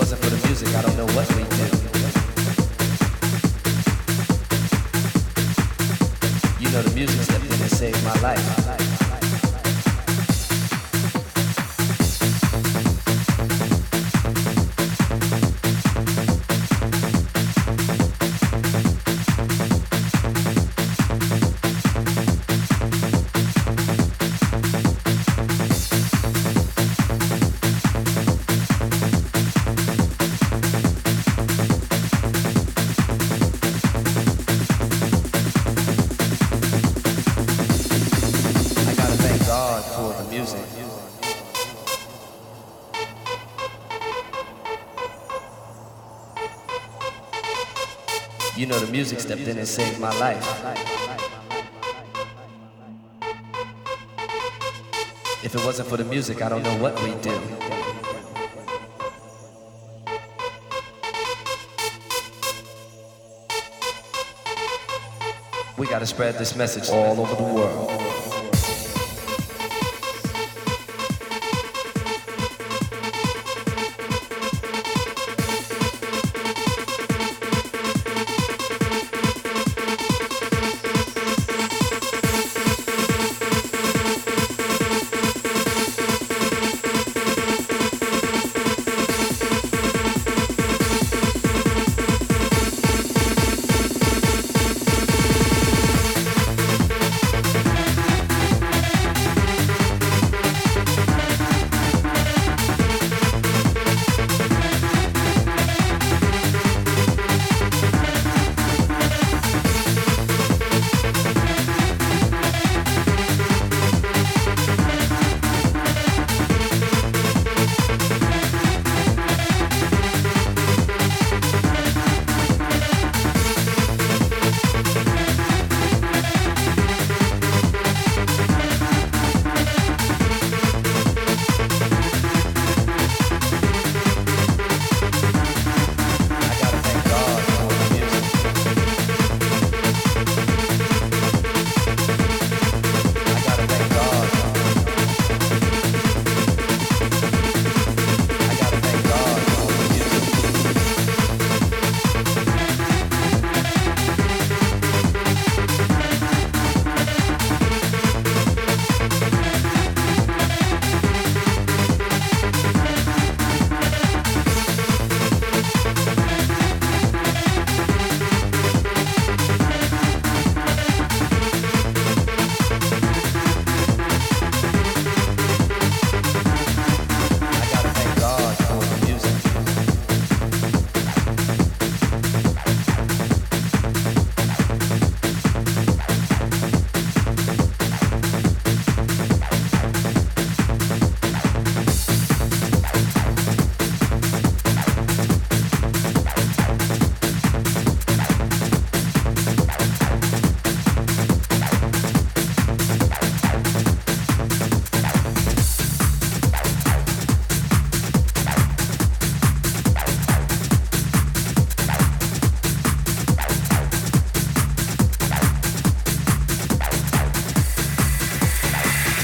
wasn't for the music, I don't know what we'd do. You know the music stepped in and saved my life. You know the music stepped in and saved my life. If it wasn't for the music, I don't know what we'd do. We gotta spread this message all over the world.